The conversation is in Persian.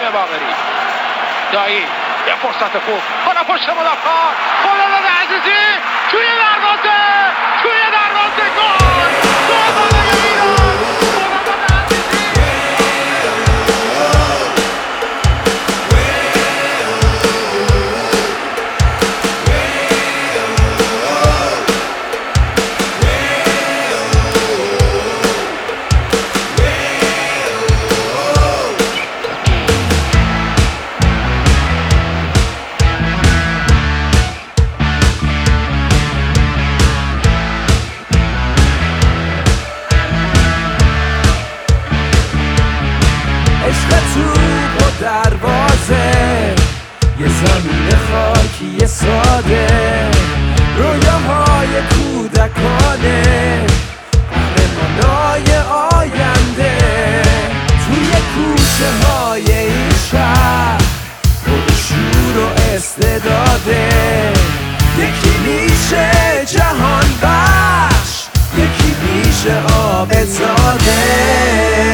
باقری، دایی یه فرصت خوب، حالا پشت مدافع خالد عزیزی توی دروازه گل برای ایران. دروازه یه زمین خاکی ساده، رویاهای کودکانه، قهرمانای آینده، توی کوچه های این شهر پر شور و استعداده. یکی میشه جهان بخش، یکی میشه آب زاده.